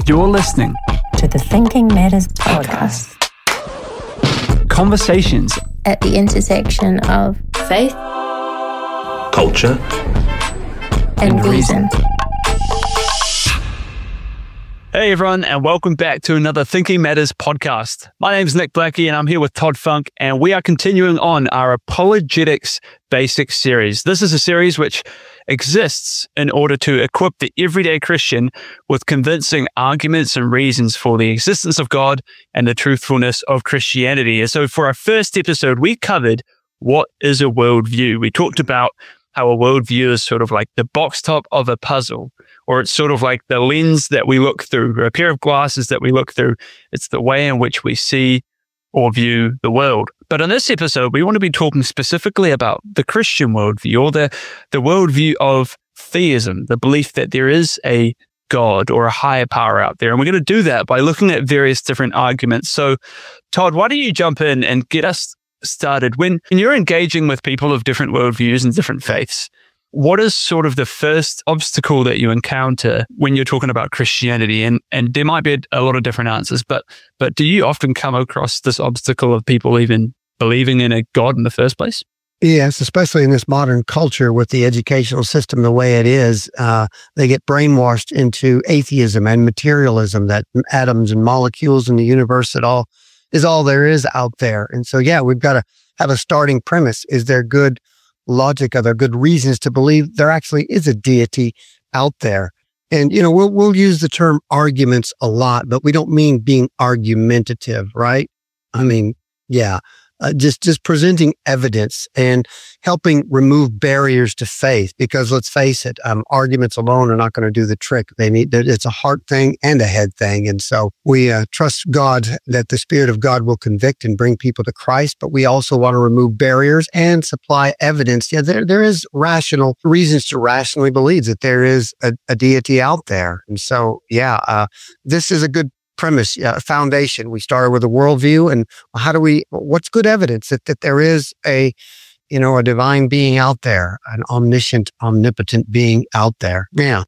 You're listening to the Thinking Matters podcast. Conversations At the intersection of faith, culture, and reason. Hey everyone, and welcome back to another Thinking Matters podcast. My name is Nick Blackie, and I'm here with Todd Funk, and we are continuing on our Apologetics Basics series. This is a series which exists in order to equip the everyday Christian with convincing arguments and reasons for the existence of God and the truthfulness of Christianity. And so for our first episode, we covered what is a worldview. We talked about how a worldview is sort of like the box top of a puzzle, or it's sort of like the lens that we look through, or a pair of glasses that we look through. It's the way in which we see or view the world. But in this episode, we want to be talking specifically about the Christian worldview, or the worldview of theism, the belief that there is a God or a higher power out there. And we're going to do that by looking at various different arguments. So, Todd, why don't you jump in and get us started? When you're engaging with people of different worldviews and different faiths, what is sort of the first obstacle that you encounter when you're talking about Christianity? And there might be a lot of different answers, but do you often come across this obstacle of people even believing in a God in the first place? Yes, especially in this modern culture with the educational system the way it is, they get brainwashed into atheism and materialism, that atoms and molecules in the universe is all there is out there. And so, yeah, we've got to have a starting premise. Is there good logic? Are there good reasons to believe there actually is a deity out there? And, you know, we'll use the term arguments a lot, but we don't mean being argumentative, right? I mean, yeah. Just presenting evidence and helping remove barriers to faith, because let's face it, arguments alone are not going to do the trick. It's a heart thing and a head thing. And so we trust God that the Spirit of God will convict and bring people to Christ, but we also want to remove barriers and supply evidence. Yeah, there is rational reasons to rationally believe that there is a deity out there. And so, this is a good premise, foundation. We started with a worldview, and what's good evidence that there is a divine being out there, an omniscient, omnipotent being out there. Yeah.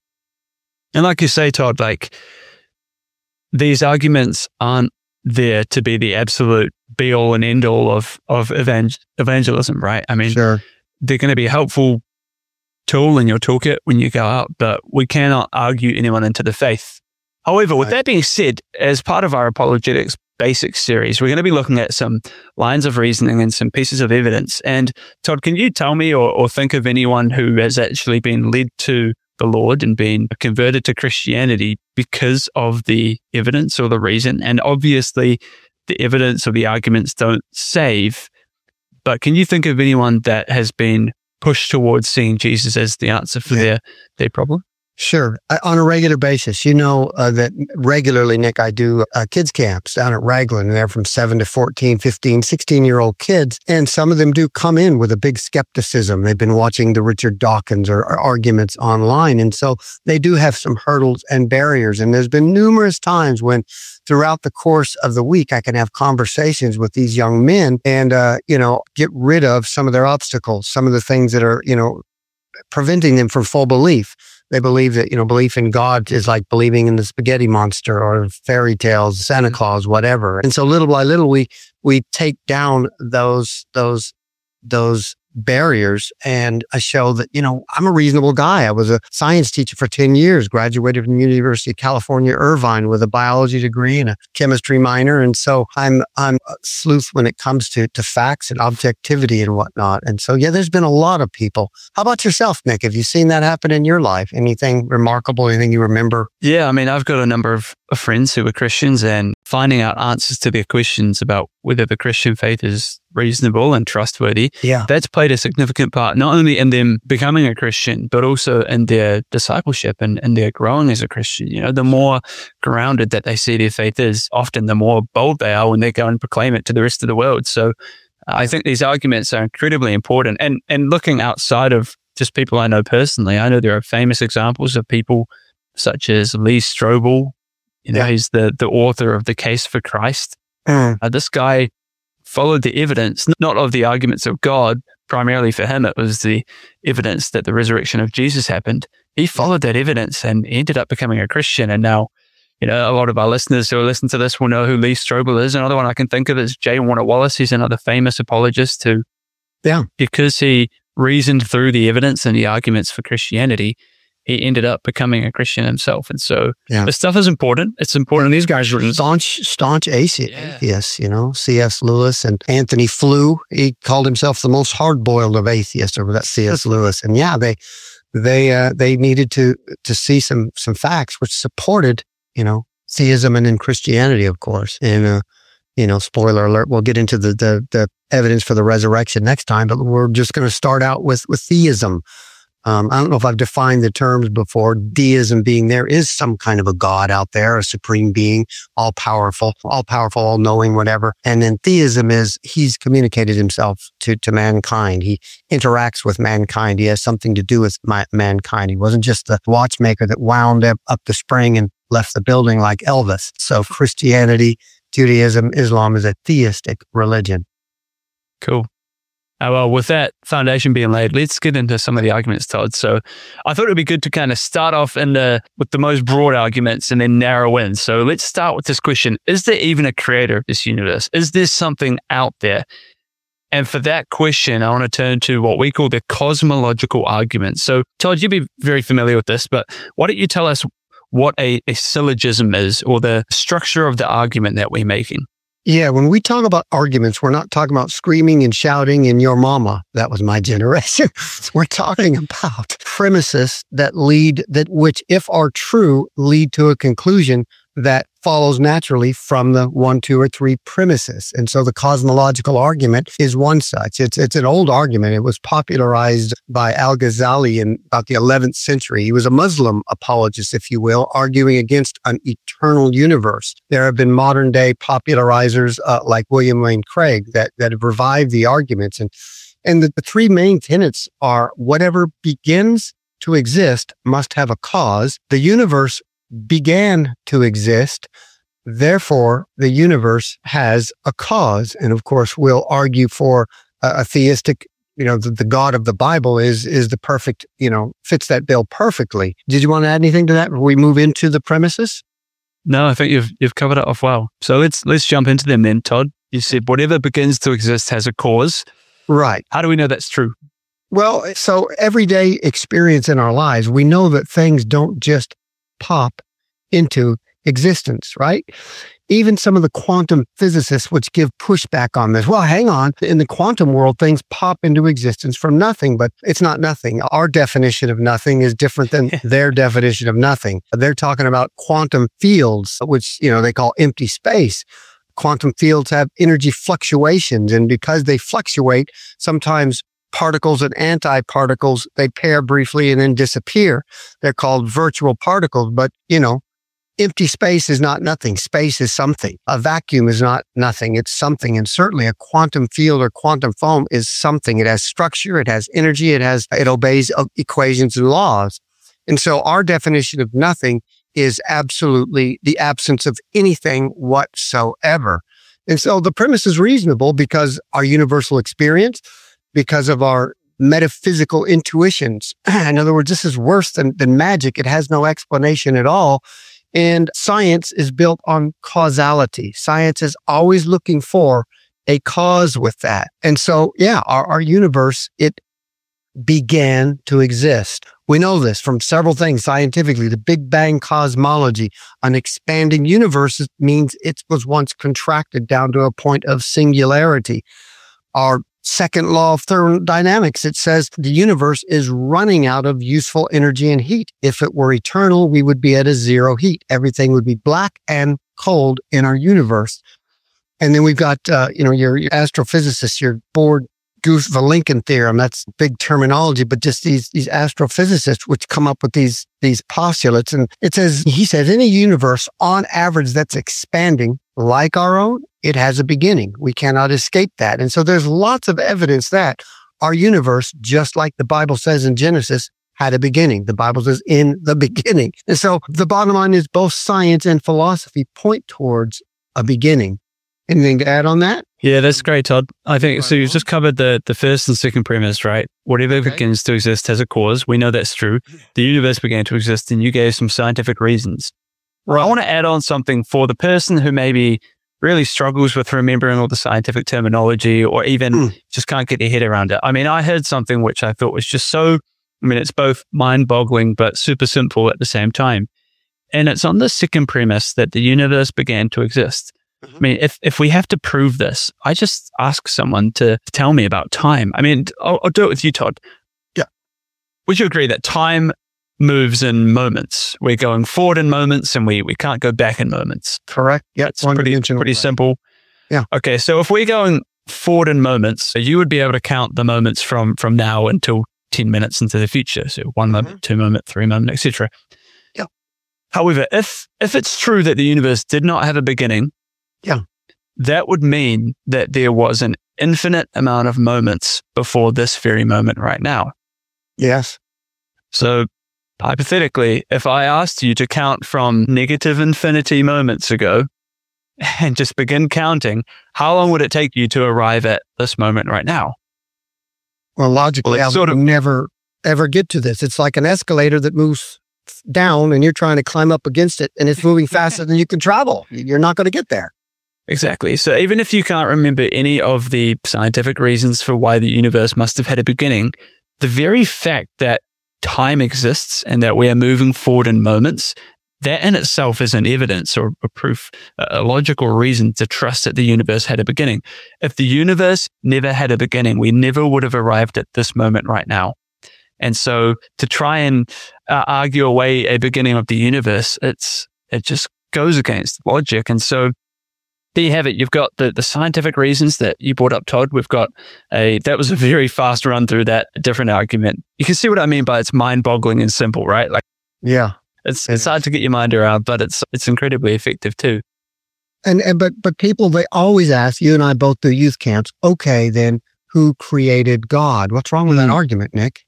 And like you say, Todd, like these arguments aren't there to be the absolute be all and end all of evangelism, right? I mean, sure, they're going to be a helpful tool in your toolkit when you go out, but we cannot argue anyone into the faith. However, with that being said, as part of our Apologetics Basics series, we're going to be looking at some lines of reasoning and some pieces of evidence. And Todd, can you tell me or think of anyone who has actually been led to the Lord and been converted to Christianity because of the evidence or the reason? And obviously, the evidence or the arguments don't save, but can you think of anyone that has been pushed towards seeing Jesus as the answer for their problem? Sure. On a regular basis, that regularly, Nick, I do kids camps down at Raglan, and they're from 7 to 14, 15, 16-year-old kids. And some of them do come in with a big skepticism. They've been watching the Richard Dawkins or arguments online. And so they do have some hurdles and barriers. And there's been numerous times when throughout the course of the week, I can have conversations with these young men and, get rid of some of their obstacles, some of the things that are, preventing them from full belief. They believe that, belief in God is like believing in the spaghetti monster or fairy tales, Santa Claus, whatever. And so little by little, we take down those barriers, and I show that, I'm a reasonable guy. I was a science teacher for 10 years, graduated from the University of California, Irvine, with a biology degree and a chemistry minor. And so I'm a sleuth when it comes to facts and objectivity and whatnot. And so, there's been a lot of people. How about yourself, Nick? Have you seen that happen in your life? Anything remarkable, anything you remember? Yeah, I mean, I've got a number of friends who are Christians, and finding out answers to their questions about whether the Christian faith is reasonable and trustworthy, that's played a significant part, not only in them becoming a Christian, but also in their discipleship and their growing as a Christian. The more grounded that they see their faith is, often the more bold they are when they go and proclaim it to the rest of the world. So I think these arguments are incredibly important. And looking outside of just people I know personally, I know there are famous examples of people such as Lee Strobel. He's the author of The Case for Christ. This guy followed the evidence, not of the arguments of God. Primarily for him, it was the evidence that the resurrection of Jesus happened. He followed that evidence and ended up becoming a Christian. And now a lot of our listeners who listen to this will know who Lee Strobel is. Another one I can think of is J. Warner Wallace. He's another famous apologist who, because he reasoned through the evidence and the arguments for Christianity, he ended up becoming a Christian himself. And so this stuff is important. It's important. These guys are staunch atheists, C.S. Lewis and Anthony Flew. He called himself the most hard-boiled of atheists, or that C.S. Lewis. And they needed to see some facts which supported, theism and in Christianity, of course. And, spoiler alert, we'll get into the evidence for the resurrection next time, but we're just going to start out with theism. I don't know if I've defined the terms before. Deism being there is some kind of a God out there, a supreme being, all powerful, all knowing, whatever. And then theism is he's communicated himself to mankind. He interacts with mankind. He has something to do with mankind. He wasn't just the watchmaker that wound up the spring and left the building like Elvis. So Christianity, Judaism, Islam is a theistic religion. Cool. Well, with that foundation being laid, let's get into some of the arguments, Todd. So I thought it would be good to kind of start off with the most broad arguments and then narrow in. So let's start with this question. Is there even a creator of this universe? Is there something out there? And for that question, I want to turn to what we call the cosmological argument. So Todd, you'd be very familiar with this, but why don't you tell us what a syllogism is, or the structure of the argument that we're making? Yeah, when we talk about arguments, we're not talking about screaming and shouting in your mama. That was my generation. We're talking about premises which, if are true, lead to a conclusion that follows naturally from the 1, 2, or 3 premises. And so the cosmological argument is one such. It's an old argument. It was popularized by Al-Ghazali in about the 11th century. He was a Muslim apologist, if you will, arguing against an eternal universe. There have been modern day popularizers like William Lane Craig that have revived the arguments. And the 3 main tenets are whatever begins to exist must have a cause. The universe began to exist. Therefore, the universe has a cause. And of course, we'll argue for a theistic, the God of the Bible is the perfect, fits that bill perfectly. Did you want to add anything to that before we move into the premises? No, I think you've covered it off well. So let's jump into them then, Todd. You said whatever begins to exist has a cause. Right. How do we know that's true? Well, so everyday experience in our lives, we know that things don't just pop into existence, right? Even some of the quantum physicists, which give pushback on this. Well, hang on. In the quantum world, things pop into existence from nothing, but it's not nothing. Our definition of nothing is different than their definition of nothing. They're talking about quantum fields, which, they call empty space. Quantum fields have energy fluctuations, and because they fluctuate, sometimes particles and antiparticles, they pair briefly and then disappear. They're called virtual particles, but, empty space is not nothing. Space is something. A vacuum is not nothing. It's something. And certainly a quantum field or quantum foam is something. It has structure. It has energy. It obeys equations and laws. And so our definition of nothing is absolutely the absence of anything whatsoever. And so the premise is reasonable because our universal experience, because of our metaphysical intuitions. In other words, this is worse than magic. It has no explanation at all. And science is built on causality. Science is always looking for a cause with that. And so, our universe, it began to exist. We know this from several things scientifically. The Big Bang cosmology, an expanding universe means it was once contracted down to a point of singularity. Our second law of thermodynamics, it says the universe is running out of useful energy and heat. If it were eternal, we would be at a zero heat. Everything would be black and cold in our universe. And then we've got, your astrophysicists, your bored Guth-Vilenkin theorem. That's big terminology, but just these astrophysicists which come up with these postulates. And he says, any universe on average that's expanding like our own, it has a beginning. We cannot escape that. And so there's lots of evidence that our universe, just like the Bible says in Genesis, had a beginning. The Bible says in the beginning. And so the bottom line is both science and philosophy point towards a beginning. Anything to add on that? Yeah, that's great, Todd. I think so. You've just covered the first and second premise, right? Whatever begins to exist has a cause. We know that's true. The universe began to exist, and you gave some scientific reasons. I want to add on something for the person who maybe really struggles with remembering all the scientific terminology or even just can't get their head around it. I mean, I heard something which I thought was just it's both mind-boggling but super simple at the same time. And it's on the second premise that the universe began to exist. Mm-hmm. I mean, if we have to prove this, I just ask someone to tell me about time. I mean, I'll do it with you, Todd. Yeah. Would you agree that time moves in moments? We're going forward in moments and we can't go back in moments. Correct. Yeah. It's pretty simple. Yeah. Okay. So if we're going forward in moments, you would be able to count the moments from now until 10 minutes into the future. So 1 moment, 2 moment, 3 moment, etc. Yeah. However, if it's true that the universe did not have a beginning, that would mean that there was an infinite amount of moments before this very moment right now. Yes. So hypothetically, if I asked you to count from negative infinity moments ago and just begin counting, how long would it take you to arrive at this moment right now? Well, logically, I would never ever get to this. It's like an escalator that moves down and you're trying to climb up against it and it's moving faster than you can travel. You're not going to get there. Exactly. So even if you can't remember any of the scientific reasons for why the universe must have had a beginning, the very fact that time exists and that we are moving forward in moments, that in itself is an evidence or a proof, a logical reason to trust that the universe had a beginning. If the universe never had a beginning, we never would have arrived at this moment right now. And so to try and argue away a beginning of the universe, it just goes against logic. And so there you have it. You've got the scientific reasons that you brought up, Todd. We've got that was a very fast run through that different argument. You can see what I mean by it's mind-boggling and simple, right? Like, yeah, it's hard to get your mind around, but it's incredibly effective too. But people, they always ask, you and I both do youth camps. Okay, then who created God? What's wrong with that argument, Nick?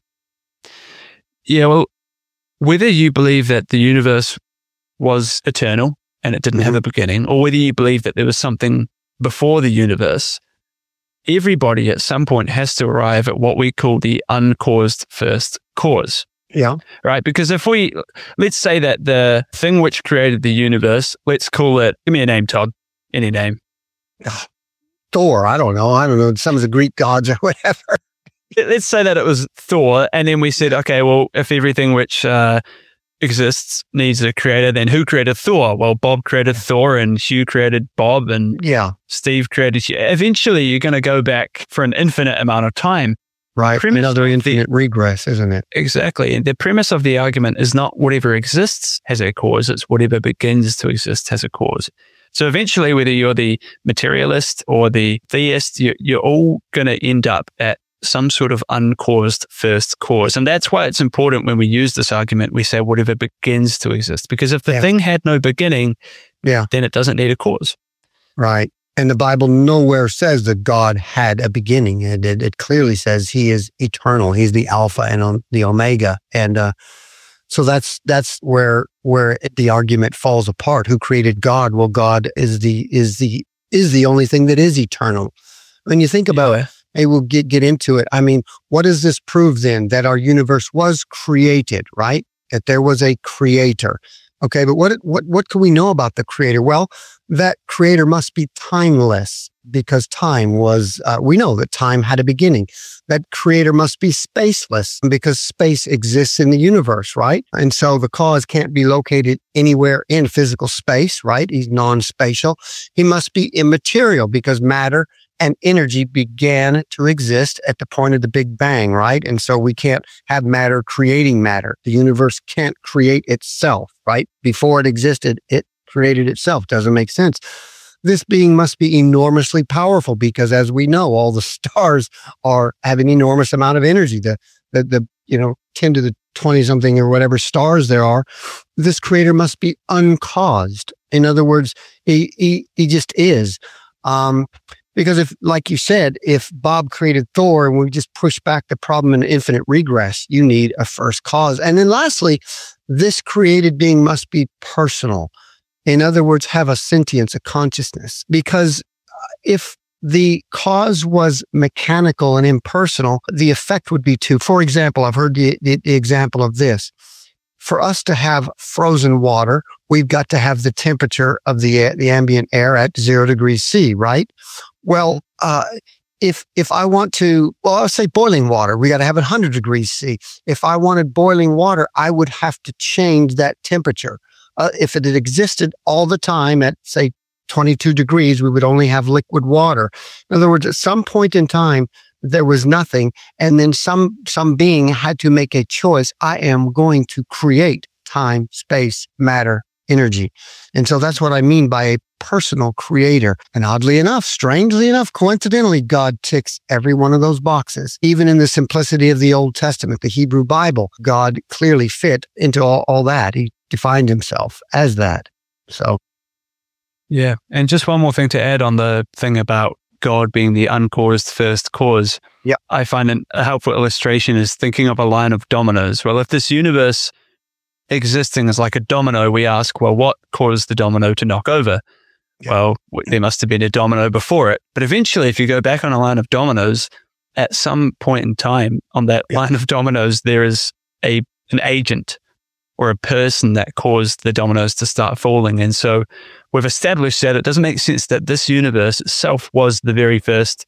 Yeah, well, whether you believe that the universe was eternal and it didn't have a beginning, or whether you believe that there was something before the universe, everybody at some point has to arrive at what we call the uncaused first cause. Yeah. Right? Because let's say that the thing which created the universe, let's call it, give me a name, Todd, any name. Thor, I don't know. Some of the Greek gods or whatever. Let's say that it was Thor, and then we said, okay, well, if everything which exists needs a creator, then who created Thor? Well, Bob created Thor, and Hugh created Bob, and Steve created Hugh. Eventually, you're going to go back for an infinite amount of time. Right. Another infinite regress, isn't it? Exactly. And the premise of the argument is not whatever exists has a cause, it's whatever begins to exist has a cause. So eventually, whether you're the materialist or the theist, you're all going to end up at some sort of uncaused first cause. And that's why it's important when we use this argument, we say whatever begins to exist. Because if the thing had no beginning, then it doesn't need a cause. Right. And the Bible nowhere says that God had a beginning. It clearly says he is eternal. He's the Alpha and the Omega. And so that's where the argument falls apart. Who created God? Well, God is the only thing that is eternal. When you think about it, hey, we'll get into it. I mean, what does this prove then? That our universe was created, right? That there was a creator. Okay, but what can we know about the creator? Well, that creator must be timeless because time was, we know that time had a beginning. That creator must be spaceless because space exists in the universe, right? And so the cause can't be located anywhere in physical space, right? He's non-spatial. He must be immaterial because matter and energy began to exist at the point of the Big Bang, right? And so we can't have matter creating matter. The universe can't create itself, right? Before it existed, it created itself. Doesn't make sense. This being must be enormously powerful because, as we know, all the stars have an enormous amount of energy. The 10 to the 20 something or whatever stars there are. This creator must be uncaused. In other words, he just is. Because if, like you said, if Bob created Thor and we just push back the problem in infinite regress, you need a first cause. And then lastly, this created being must be personal. In other words, have a sentience, a consciousness. Because if the cause was mechanical and impersonal, the effect would be too. For example, I've heard the example of this. For us to have frozen water we've got to have the temperature of the ambient air at 0 degrees C, right? Well, if I want to, well, I'll say boiling water, we got to have it 100 degrees C. If I wanted boiling water, I would have to change that temperature. If it had existed all the time at, say, 22 degrees, we would only have liquid water. In other words, at some point in time, there was nothing. And then some being had to make a choice. I am going to create time, space, matter, energy. And so that's what I mean by a personal creator. And oddly enough, strangely enough, coincidentally, God ticks every one of those boxes. Even in the simplicity of the Old Testament, the Hebrew Bible, God clearly fit into all that. He defined himself as that. So. Yeah. And just one more thing to add on the thing about God being the uncaused first cause. Yeah. I find a helpful illustration is thinking of a line of dominoes. Well, if this universe existing is like a domino, we ask, well, what caused the domino to knock over? Yeah. Well, there must have been a domino before it. But eventually, if you go back on a line of dominoes, at some point in time on that line of dominoes, there is an agent or a person that caused the dominoes to start falling. And so we've established that it doesn't make sense that this universe itself was the very first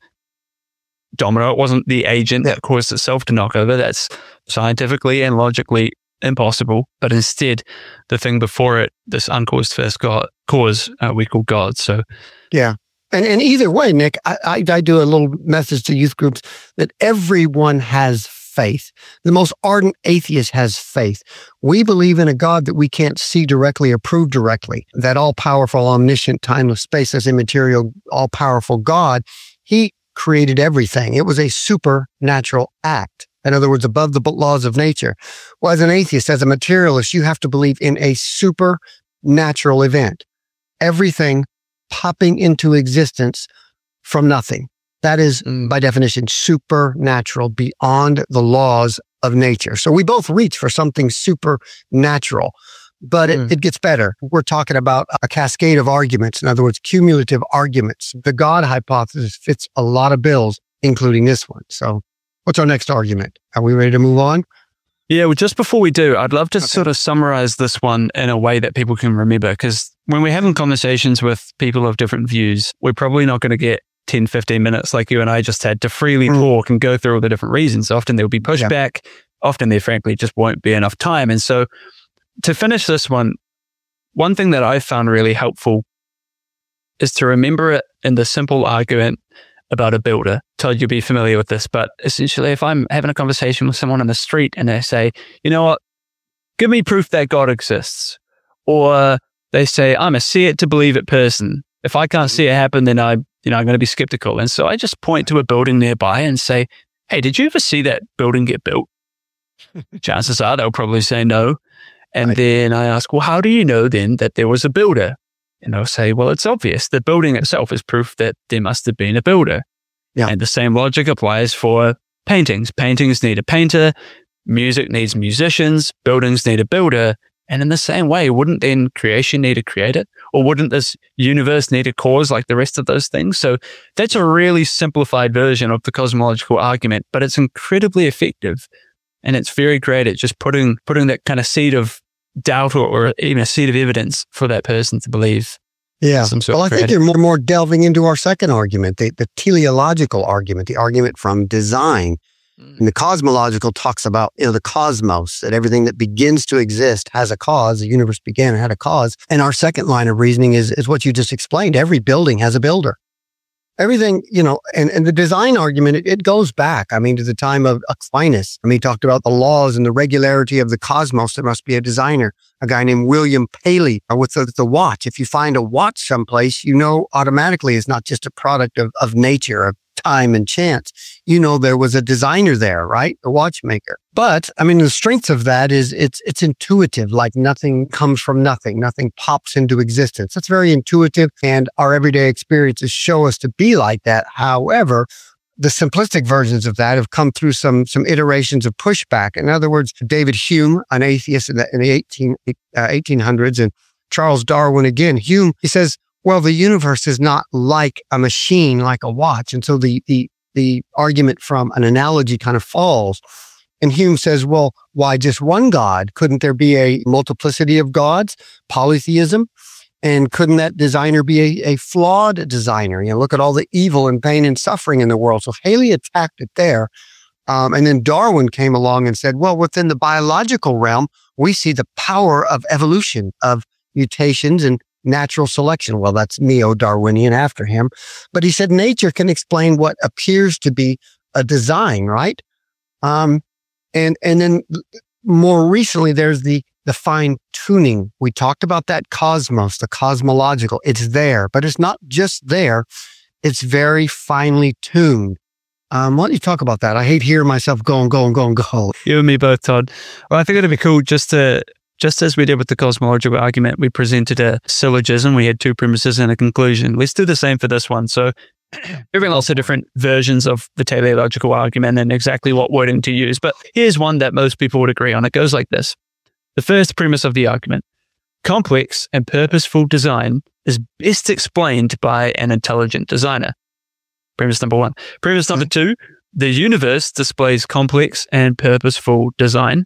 domino. It wasn't the agent that caused itself to knock over. That's scientifically and logically impossible. But instead, the thing before it, this uncaused first cause, we call God. So, yeah. And either way, Nick, I do a little message to youth groups that everyone has faith. The most ardent atheist has faith. We believe in a God that we can't see directly or prove directly. That all-powerful, omniscient, timeless, spaceless, immaterial, all-powerful God, he created everything. It was a supernatural act. In other words, above the laws of nature. Well, as an atheist, as a materialist, you have to believe in a supernatural event. Everything popping into existence from nothing. That is, by definition, supernatural, beyond the laws of nature. So we both reach for something supernatural, but it gets better. We're talking about a cascade of arguments. In other words, cumulative arguments. The God hypothesis fits a lot of bills, including this one. So what's our next argument? Are we ready to move on? Yeah, well, just before we do, I'd love to sort of summarize this one in a way that people can remember, because when we're having conversations with people of different views, we're probably not going to get 10, 15 minutes like you and I just had to freely talk and go through all the different reasons. Often there'll be pushback. Often there, frankly, just won't be enough time. And so to finish this one thing that I found really helpful is to remember it in the simple argument about a builder. Todd, you'll be familiar with this, but essentially if I'm having a conversation with someone on the street and they say, you know what, give me proof that God exists. Or they say, I'm a see it to believe it person. If I can't see it happen, then I'm going to be skeptical. And so I just point to a building nearby and say, hey, did you ever see that building get built? Chances are they'll probably say no. And then I ask, well, how do you know then that there was a builder? And they'll say, well, it's obvious. The building itself is proof that there must have been a builder. Yeah. And the same logic applies for paintings. Paintings need a painter. Music needs musicians. Buildings need a builder. And in the same way, wouldn't then creation need a creator? Or wouldn't this universe need a cause like the rest of those things? So that's a really simplified version of the cosmological argument, but it's incredibly effective. And it's very great at just putting that kind of seed of doubt or even a seed of evidence for that person to believe. Yeah. Well, I think you're more delving into our second argument, the teleological argument, the argument from design. And the cosmological talks about, the cosmos, that everything that begins to exist has a cause. The universe began and had a cause. And our second line of reasoning is what you just explained. Every building has a builder. Everything, and the design argument, it goes back, to the time of Aquinas. He talked about the laws and the regularity of the cosmos. There must be a designer, a guy named William Paley with the watch. If you find a watch someplace, automatically it's not just a product of nature, of time and chance. There was a designer there, right? A watchmaker. But the strength of that is it's intuitive, like nothing comes from nothing. Nothing pops into existence. That's very intuitive, and our everyday experiences show us to be like that. However, the simplistic versions of that have come through some iterations of pushback. In other words, David Hume, an atheist in the 1800s, and Charles Darwin again. Hume, he says, well, the universe is not like a machine, like a watch. And so the argument from an analogy kind of falls. And Hume says, well, why just one God? Couldn't there be a multiplicity of gods, polytheism? And couldn't that designer be a flawed designer? Look at all the evil and pain and suffering in the world. So Haley attacked it there. And then Darwin came along and said, well, within the biological realm, we see the power of evolution, of mutations and natural selection. Well, that's neo-Darwinian after him. But he said nature can explain what appears to be a design, right? And then more recently, there's the fine tuning. We talked about that cosmos, the cosmological. It's there, but it's not just there. It's very finely tuned. Why don't you talk about that? I hate hearing myself go. You and me both, Todd. Well, I think it'd be cool just as we did with the cosmological argument, we presented a syllogism. We had two premises and a conclusion. Let's do the same for this one. So everyone else had different versions of the teleological argument and exactly what wording to use. But here's one that most people would agree on. It goes like this. The first premise of the argument: complex and purposeful design is best explained by an intelligent designer. Premise number one. Premise number two: the universe displays complex and purposeful design.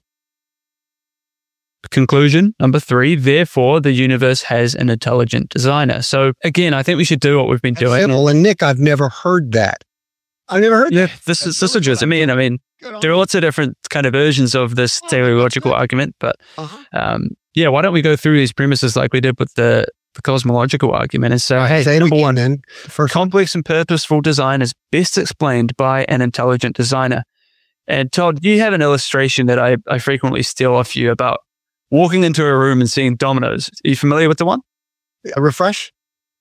Conclusion number three: therefore, the universe has an intelligent designer. So again, I think we should do what we've been doing. Simple. And Nick, I've never heard that. I've never heard that. Yeah, this is just, I mean, there are lots of different kind of versions of this teleological argument, but yeah, why don't we go through these premises like we did with the cosmological argument and say, hey, number one then. First, complex and purposeful design is best explained by an intelligent designer. And Todd, you have an illustration that I frequently steal off you about walking into a room and seeing dominoes. Are you familiar with the one? A refresh?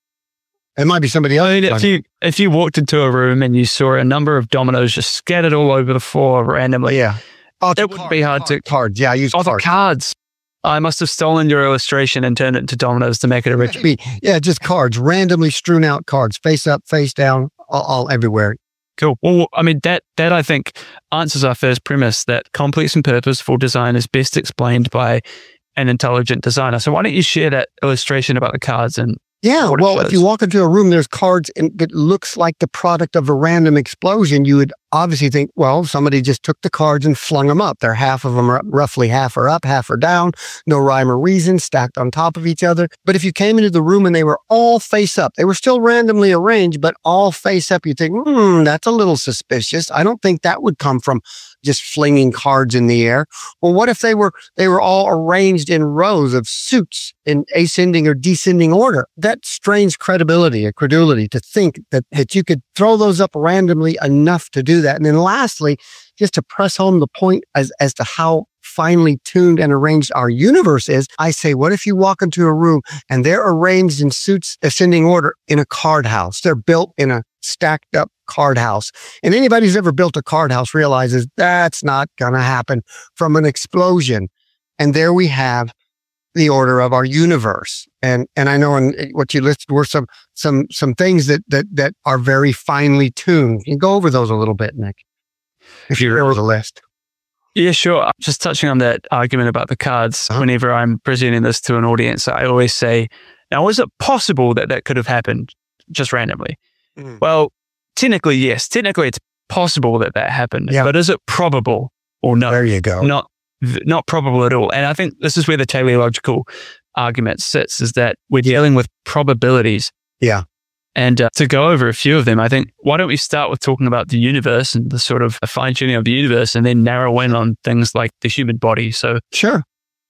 It might be somebody else. I mean, if you walked into a room and you saw a number of dominoes just scattered all over the floor randomly, yeah, it wouldn't be hard to... Cards, yeah, I use cards. The cards. I must have stolen your illustration and turned it into dominoes to make it original. Yeah, just cards, randomly strewn out cards, face up, face down, all everywhere. Cool. Well, I mean, that I think answers our first premise that complex and purposeful design is best explained by an intelligent designer. So why don't you share that illustration about the cards and yeah, well, if you walk into a room, there's cards and it looks like the product of a random explosion. You would obviously think, well, somebody just took the cards and flung them up. They're half of them, roughly half are up, half are down. No rhyme or reason, stacked on top of each other. But if you came into the room and they were all face up, they were still randomly arranged, but all face up, you think, that's a little suspicious. I don't think that would come from just flinging cards in the air. Well, what if they were all arranged in rows of suits in ascending or descending order? That strains credibility or credulity to think that you could throw those up randomly enough to do that. And then lastly, just to press home the point as to how finely tuned and arranged our universe is, I say, what if you walk into a room and they're arranged in suits ascending order in a card house? They're built in a stacked up card house. And anybody who's ever built a card house realizes that's not going to happen from an explosion. And there we have the order of our universe. And I know in what you listed were some things that are very finely tuned. You go over those a little bit, Nick, if you remember the list. Yeah, sure. Just touching on that argument about the cards, whenever I'm presenting this to an audience, I always say, now, is it possible that could have happened just randomly? Well, technically, yes. Technically, it's possible that happened. Yeah. But is it probable or no? There you go. Not probable at all. And I think this is where the teleological argument sits, is that we're dealing with probabilities. Yeah. And to go over a few of them, I think, why don't we start with talking about the universe and the sort of fine-tuning of the universe and then narrow in on things like the human body. So, sure.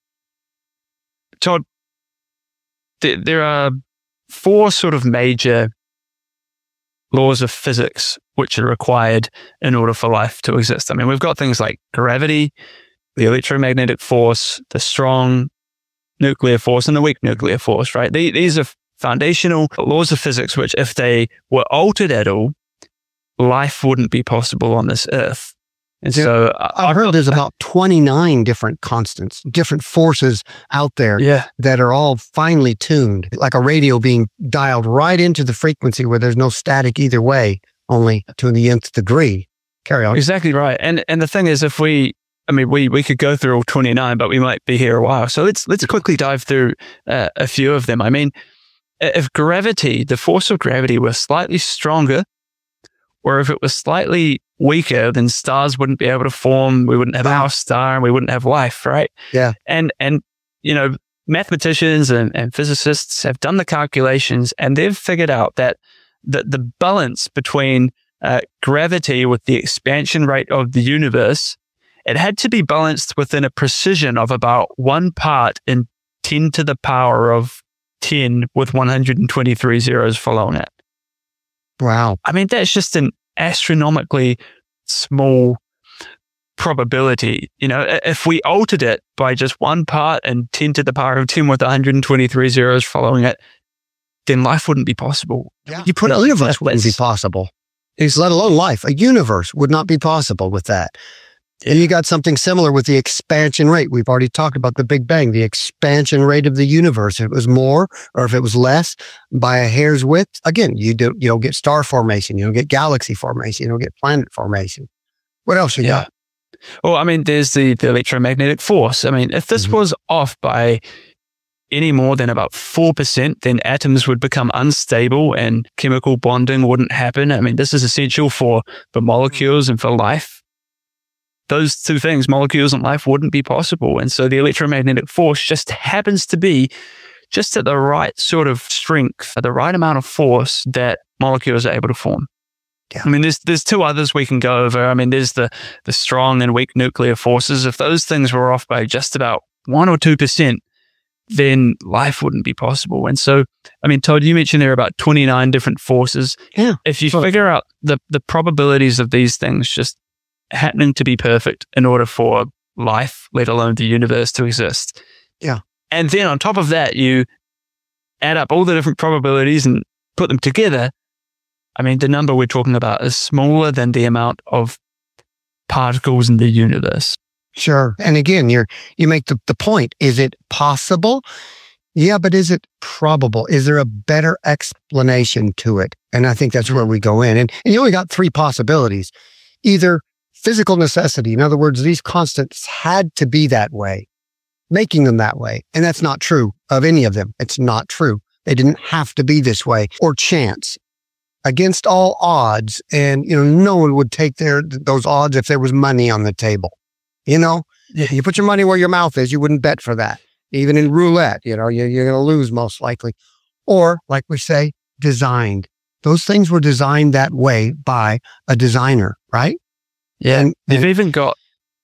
Todd, there are four sort of major laws of physics which are required in order for life to exist. I mean, we've got things like gravity, the electromagnetic force, the strong nuclear force, and the weak nuclear force, right? These are foundational laws of physics, which if they were altered at all, life wouldn't be possible on this earth. And so I've heard there's about 29 different constants, different forces out there that are all finely tuned, like a radio being dialed right into the frequency where there's no static either way, only to the nth degree. Carry on. Exactly right. And the thing is, we could go through all 29, but we might be here a while. So let's quickly dive through a few of them. I mean, if gravity, the force of gravity, were slightly stronger, or if it was slightly weaker, then stars wouldn't be able to form. We wouldn't have our star and we wouldn't have life, right? Yeah. And mathematicians and physicists have done the calculations and they've figured out that the balance between gravity with the expansion rate of the universe, it had to be balanced within a precision of about 1 part in 10 to the power of 10 with 123 zeros following it. Wow. I mean, that's just an astronomically small probability. If we altered it by just 1 part and 10 to the power of 10 with 123 zeros following it, then life wouldn't be possible. Yeah. You put a universe wouldn't be possible. Let alone life. A universe would not be possible with that. Yeah. And you got something similar with the expansion rate. We've already talked about the Big Bang, the expansion rate of the universe. If it was more or if it was less by a hair's width, again, you don't get star formation, you don't get galaxy formation, you don't get planet formation. What else you got? Well, I mean, there's the electromagnetic force. I mean, if this was off by any more than about 4%, then atoms would become unstable and chemical bonding wouldn't happen. I mean, this is essential for molecules and for life. Those two things, molecules and life, wouldn't be possible. And so the electromagnetic force just happens to be just at the right sort of strength, at the right amount of force that molecules are able to form. Yeah. I mean, there's two others we can go over. I mean, there's the strong and weak nuclear forces. If those things were off by just about 1 or 2%, then life wouldn't be possible. And so, I mean, Todd, you mentioned there are about 29 different forces. Yeah. If you figure out the probabilities of these things just happening to be perfect in order for life, let alone the universe, to exist. Yeah. And then on top of that, you add up all the different probabilities and put them together. I mean, the number we're talking about is smaller than the amount of particles in the universe. Sure. And again, you make the point. Is it possible? Yeah, but is it probable? Is there a better explanation to it? And I think that's where we go in. And you only got 3 possibilities. Either physical necessity. In other words, these constants had to be that way, making them that way. And that's not true of any of them. It's not true. They didn't have to be this way. Or chance. Against all odds. And, no one would take those odds if there was money on the table. You put your money where your mouth is, you wouldn't bet for that. Even in roulette, you're going to lose most likely. Or, like we say, designed. Those things were designed that way by a designer, right? Yeah. And you've even got...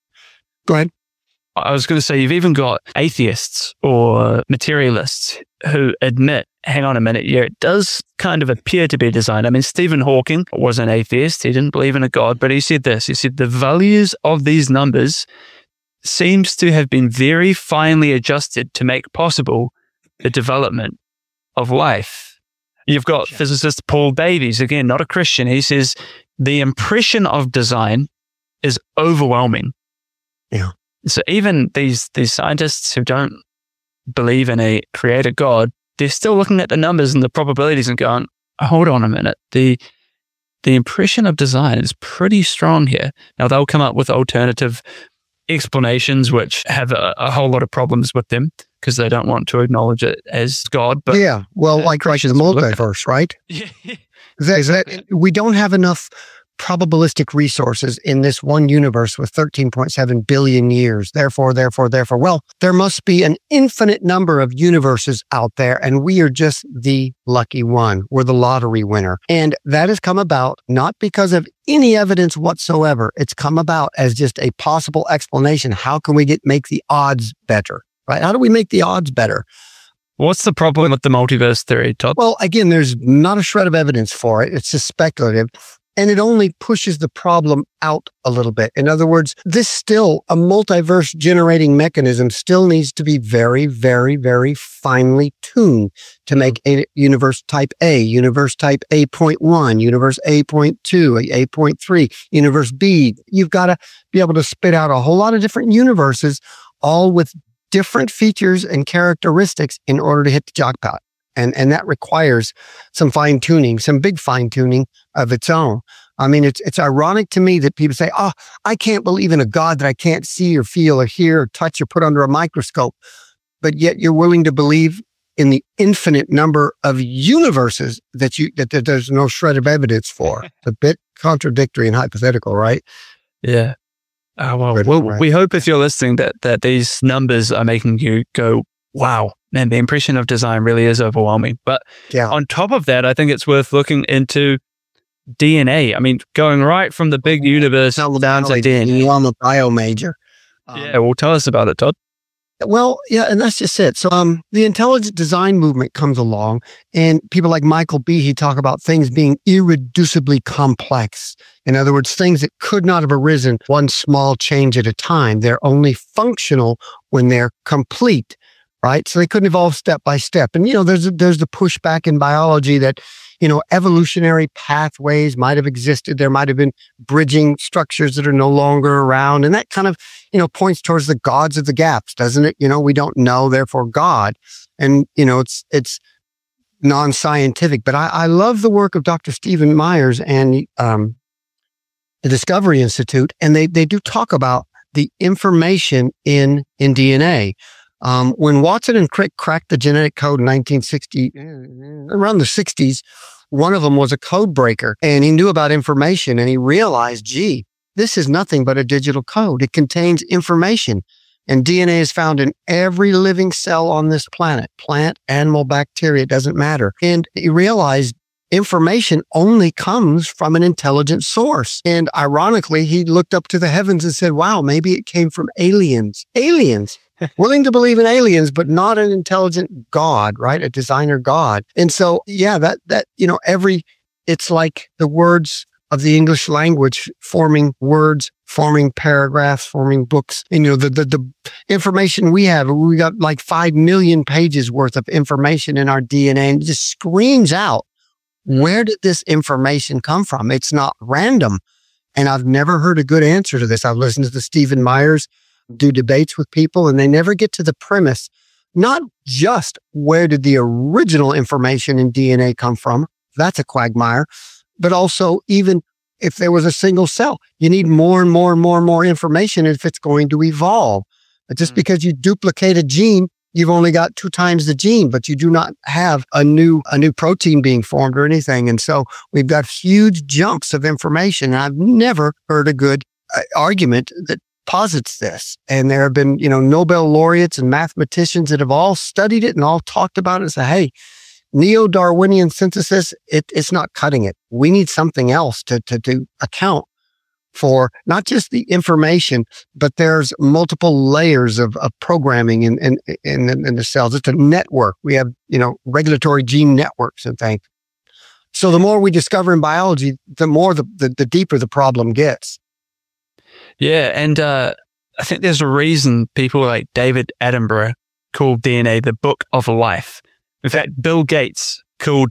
Go ahead. I was going to say, you've even got atheists or materialists who admit, hang on a minute, it does kind of appear to be designed. I mean, Stephen Hawking was an atheist. He didn't believe in a God, but he said this. He said, the values of these numbers seems to have been very finely adjusted to make possible the development of life. You've got physicist Paul Davies, again, not a Christian. He says, the impression of design is overwhelming. Yeah. So even these scientists who don't believe in a creator God, they're still looking at the numbers and the probabilities and going, hold on a minute. The impression of design is pretty strong here. Now they'll come up with alternative explanations which have a whole lot of problems with them because they don't want to acknowledge it as God. But yeah, well, like the multiverse, right? Yeah. We don't have enough probabilistic resources in this one universe with 13.7 billion years. Therefore, well, there must be an infinite number of universes out there, and we are just the lucky one. We're the lottery winner. And that has come about not because of any evidence whatsoever. It's come about as just a possible explanation. How can we make the odds better, right? How do we make the odds better? What's the problem with the multiverse theory, Todd? Well, again, there's not a shred of evidence for it. It's just speculative. And it only pushes the problem out a little bit. In other words, a multiverse generating mechanism still needs to be very, very, very finely tuned to make a universe type A, universe type A.1, universe A.2, A.3, universe B. You've got to be able to spit out a whole lot of different universes, all with different features and characteristics in order to hit the jackpot. And that requires some fine tuning, some big fine tuning of its own. I mean, it's ironic to me that people say, I can't believe in a God that I can't see or feel or hear or touch or put under a microscope. But yet you're willing to believe in the infinite number of universes that there's no shred of evidence for. It's a bit contradictory and hypothetical, right? Yeah. Well, we hope if you're listening that these numbers are making you go, wow, man, the impression of design really is overwhelming. But on top of that, I think it's worth looking into DNA. I mean, going right from the big universe down to DNA. I'm a bio major. Well, tell us about it, Todd. Well, yeah, and that's just it. So the intelligent design movement comes along, and people like Michael Behe talk about things being irreducibly complex. In other words, things that could not have arisen one small change at a time. They're only functional when they're complete, right? So they couldn't evolve step by step. And, there's the pushback in biology that, evolutionary pathways might have existed. There might have been bridging structures that are no longer around. And that kind of, points towards the gods of the gaps, doesn't it? We don't know, therefore God. And, it's non-scientific. But I love the work of Dr. Stephen Myers and the Discovery Institute. And they do talk about the information in DNA. When Watson and Crick cracked the genetic code in 1960, around the 60s, one of them was a code breaker, and he knew about information, and he realized, gee, this is nothing but a digital code. It contains information, and DNA is found in every living cell on this planet, plant, animal, bacteria, it doesn't matter. And he realized information only comes from an intelligent source. And ironically, he looked up to the heavens and said, wow, maybe it came from aliens. Aliens. Willing to believe in aliens, but not an intelligent God, right? A designer God. And so, it's like the words of the English language forming words, forming paragraphs, forming books. And, the information we got like 5 million pages worth of information in our DNA, and it just screams out, where did this information come from? It's not random. And I've never heard a good answer to this. I've listened to the Stephen Myers do debates with people, and they never get to the premise, not just where did the original information in DNA come from? That's a quagmire. But also, even if there was a single cell, you need more and more and more and more information if it's going to evolve. But just because you duplicate a gene, you've only got 2 times the gene, but you do not have a new protein being formed or anything. And so we've got huge jumps of information. And I've never heard a good argument that posits this. And there have been, Nobel laureates and mathematicians that have all studied it and all talked about it and say, hey, neo-Darwinian synthesis, it's not cutting it. We need something else to account for not just the information, but there's multiple layers of programming in the cells. It's a network. We have, regulatory gene networks and things. So the more we discover in biology, the more the deeper the problem gets. Yeah, and I think there's a reason people like David Attenborough called DNA the book of life. In fact, Bill Gates, founder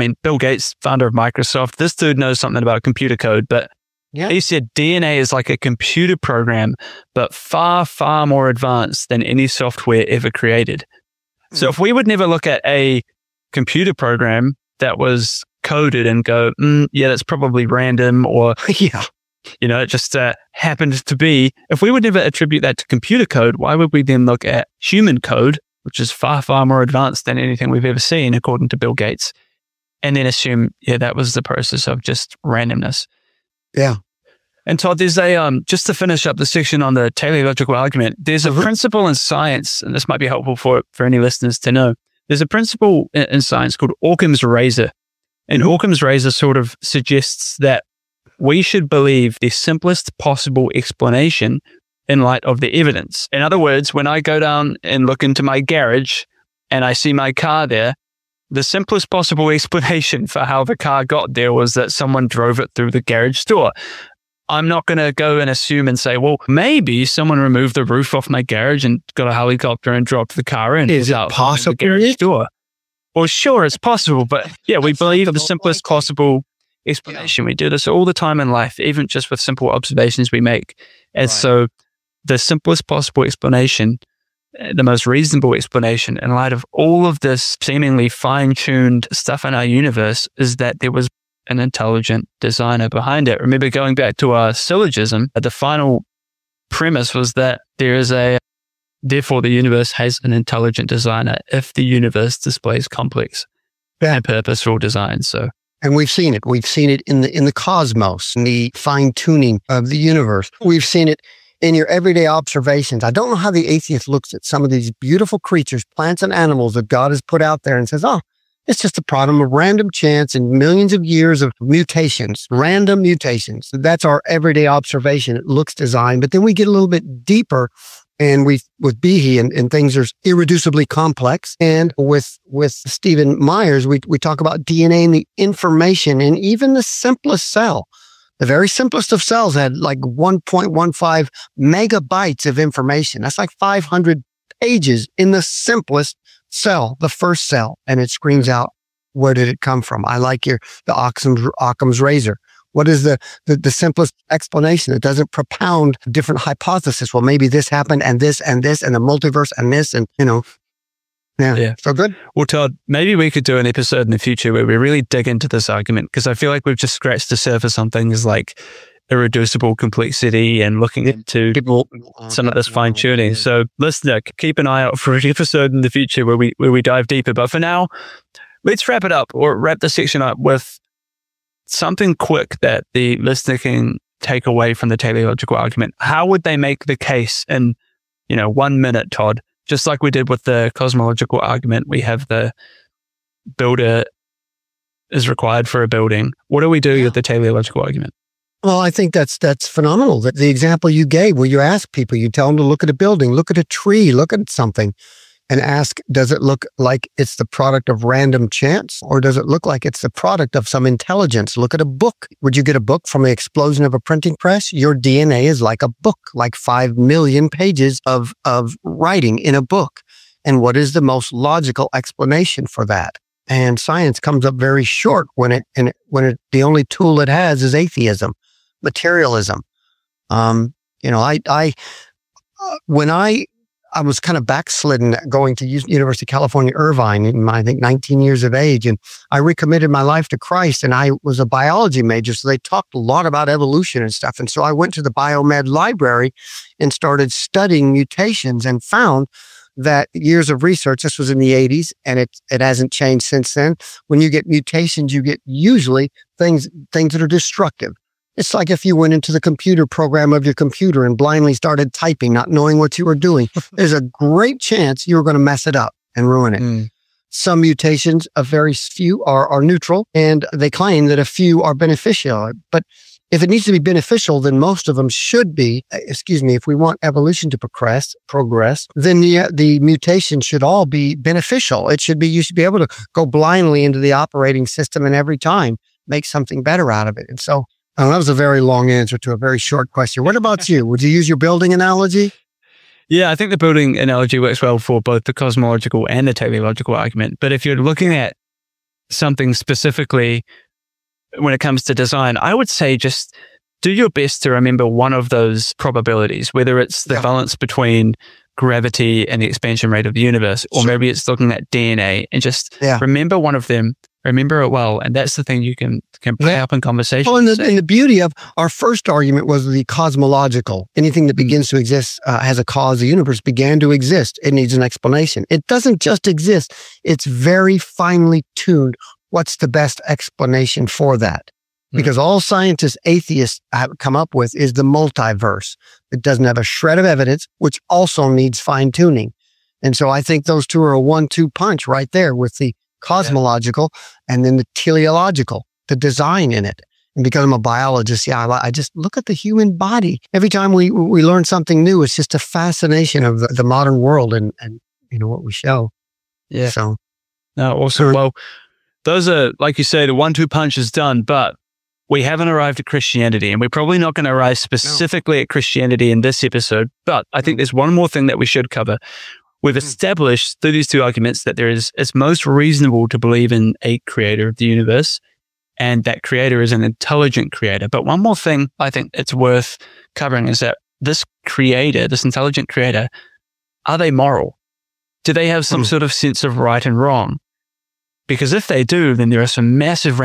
of Microsoft, this dude knows something about computer code, but he said DNA is like a computer program, but far, far more advanced than any software ever created. So if we would never look at a computer program that was coded and go, that's probably random, or it just happened to be. If we would never attribute that to computer code, why would we then look at human code, which is far, far more advanced than anything we've ever seen, according to Bill Gates, and then assume, that was the process of just randomness? Yeah. And Todd, there's just to finish up the section on the teleological argument, there's a principle in science, and this might be helpful for any listeners to know. There's a principle in science called Occam's razor. And Occam's razor sort of suggests that we should believe the simplest possible explanation in light of the evidence. In other words, when I go down and look into my garage and I see my car there, the simplest possible explanation for how the car got there was that someone drove it through the garage door. I'm not going to go and assume and say, well, maybe someone removed the roof off my garage and got a helicopter and dropped the car in. Is it possible? The garage door. Well, sure, it's possible, but we believe the simplest possible explanation. We do this all the time in life, even just with simple observations we make. And so the simplest possible explanation, the most reasonable explanation in light of all of this seemingly fine-tuned stuff in our universe, is that there was an intelligent designer behind it. Remember, going back to our syllogism, the final premise was that there is a Therefore, the universe has an intelligent designer if the universe displays complex and purposeful design. So, and we've seen it. We've seen it in the cosmos, in the fine tuning of the universe. We've seen it in your everyday observations. I don't know how the atheist looks at some of these beautiful creatures, plants and animals that God has put out there and says, oh, it's just a problem of random chance and millions of years of mutations, random mutations. That's our everyday observation. It looks designed, but then we get a little bit deeper. And with Behe and things are irreducibly complex. And with Stephen Myers, we talk about DNA and the information in even the simplest cell. The very simplest of cells had like 1.15 megabytes of information. That's like 500 pages in the simplest cell, the first cell. And it screams out, where did it come from? I like the Occam's razor. What is the simplest explanation? It doesn't propound different hypotheses. Well, maybe this happened and this and this and the multiverse and this and, Yeah. So good. Well, Todd, maybe we could do an episode in the future where we really dig into this argument, because I feel like we've just scratched the surface on things like irreducible complexity and looking into some of this fine tuning. So listener, keep an eye out for an episode in the future where we dive deeper. But for now, let's wrap this section up with something quick that the listener can take away from the teleological argument. How would they make the case in, 1 minute, Todd? Just like we did with the cosmological argument, we have the builder is required for a building. What do we do with the teleological argument? Well, I think that's phenomenal. The example you gave where you ask people, you tell them to look at a building, look at a tree, look at something, and ask, does it look like it's the product of random chance, or does it look like it's the product of some intelligence? Look at a book. Would you get a book from the explosion of a printing press? Your DNA is like a book, like 5 million pages of writing in a book. And what is the most logical explanation for that? And science comes up very short when the only tool it has is atheism, materialism. I was kind of backslidden going to University of California, Irvine in I think 19 years of age. And I recommitted my life to Christ, and I was a biology major. So they talked a lot about evolution and stuff. And so I went to the biomed library and started studying mutations and found that years of research, this was in the 80s, and it hasn't changed since then. When you get mutations, you get usually things that are destructive. It's like if you went into the computer program of your computer and blindly started typing, not knowing what you were doing. There's a great chance you're going to mess it up and ruin it. Some mutations, a very few are neutral, and they claim that a few are beneficial. But if it needs to be beneficial, then most of them should be, if we want evolution to progress, then the mutation should all be beneficial. You should be able to go blindly into the operating system and every time make something better out of it. And so, that was a very long answer to a very short question. What about you? Would you use your building analogy? Yeah, I think the building analogy works well for both the cosmological and the teleological argument. But if you're looking at something specifically when it comes to design, I would say just do your best to remember one of those probabilities, whether it's the balance between gravity and the expansion rate of the universe, or maybe it's looking at DNA, and just remember one of them. Remember it well, and that's the thing you can play up in conversation. Well, and the beauty of our first argument was the cosmological. Anything that begins to exist has a cause. The universe began to exist. It needs an explanation. It doesn't just exist. It's very finely tuned. What's the best explanation for that? Because all scientists, atheists have come up with is the multiverse. It doesn't have a shred of evidence, which also needs fine tuning. And so I think those two are a 1-2 punch right there with the cosmological and then the teleological, the design in it. And because I'm a biologist, I just look at the human body. Every time we learn something new, it's just a fascination of the modern world and what we show. Yeah. So, no, awesome. Well, those are, like you say, the 1-2 punch is done, but we haven't arrived at Christianity, and we're probably not going to arrive specifically at Christianity in this episode. But I think there's one more thing that we should cover. We've established through these two arguments that it's most reasonable to believe in a creator of the universe, and that creator is an intelligent creator. But one more thing I think it's worth covering is that this intelligent creator, are they moral? Do they have some sort of sense of right and wrong? Because if they do, then there are some massive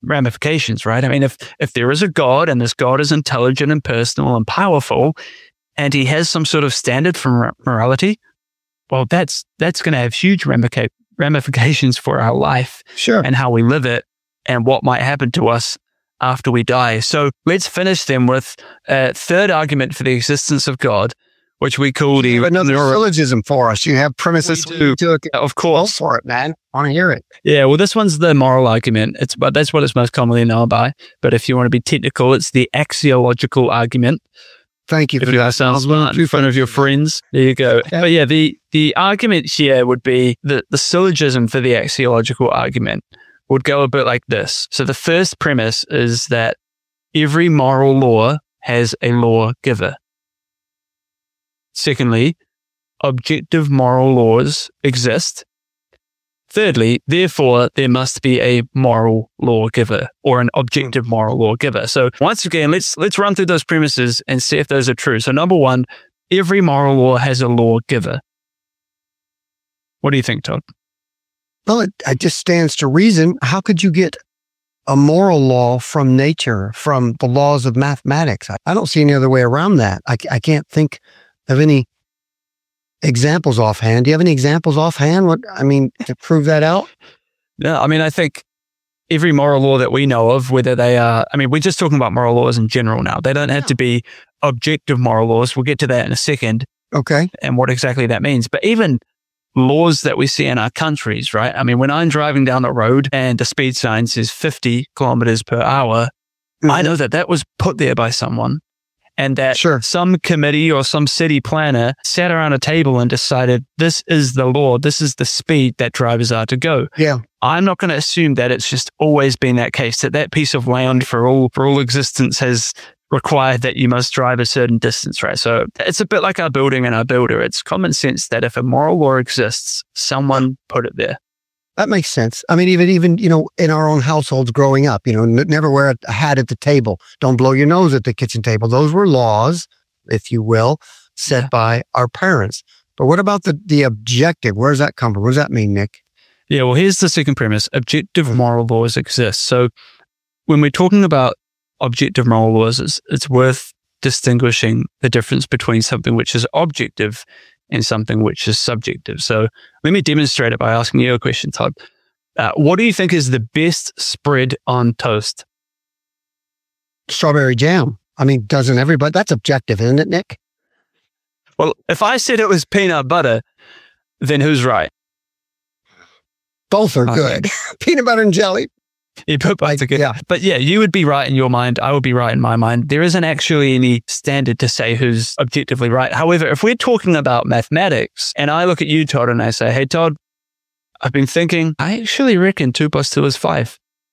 ramifications, right? I mean, if there is a God and this God is intelligent and personal and powerful, and he has some sort of standard for morality, well, that's going to have huge ramifications for our life Sure. and how we live it and what might happen to us after we die. So let's finish then with a third argument for the existence of God, which we call the... Another syllogism for us. You have premises. Of course. Go for it, man. I want to hear it. Yeah, well, this one's the moral argument. But that's what it's most commonly known by. But if you want to be technical, it's the axiological argument. Thank you. If that sounds smart in front of your friends, there you go. Yeah. But yeah, the argument here would be the syllogism for the axiological argument would go a bit like this. So the first premise is that every moral law has a lawgiver. Secondly, objective moral laws exist. Thirdly, therefore, there must be a moral lawgiver or an objective moral lawgiver. So once again, let's run through those premises and see if those are true. So number one, every moral law has a lawgiver. What do you think, Todd? Well, it just stands to reason. How could you get a moral law from nature, from the laws of mathematics? I don't see any other way around that. I can't think of any examples offhand. Do you have any examples offhand? To prove that out? Yeah, I think every moral law that we know of, whether they are, we're just talking about moral laws in general now. They don't have to be objective moral laws. We'll get to that in a second. Okay. And what exactly that means. But even laws that we see in our countries, right? When I'm driving down the road and the speed sign says 50 kilometers per hour, I know that was put there by someone. And that some committee or some city planner sat around a table and decided this is the law, this is the speed that drivers are to go. Yeah. I'm not going to assume that it's just always been that case, that piece of land for all existence has required that you must drive a certain distance, right? So it's a bit like our building and our builder. It's common sense that if a moral law exists, someone put it there. That makes sense. Even in our own households growing up, never wear a hat at the table. Don't blow your nose at the kitchen table. Those were laws, if you will, set by our parents. But what about the objective? Where does that come from? What does that mean, Nick? Yeah, well, here's the second premise. Objective moral laws exist. So when we're talking about objective moral laws, it's worth distinguishing the difference between something which is objective and something which is subjective. So let me demonstrate it by asking you a question, Todd. What do you think is the best spread on toast? Strawberry jam. Doesn't everybody? That's objective, isn't it, Nick? Well, if I said it was peanut butter, then who's right? Both are good. Peanut butter and jelly. You put both together. Yeah. But yeah, you would be right in your mind. I would be right in my mind. There isn't actually any standard to say who's objectively right. However, if we're talking about mathematics and I look at you, Todd, and I say, hey, Todd, I've been thinking, I actually reckon 2 + 2 is 5.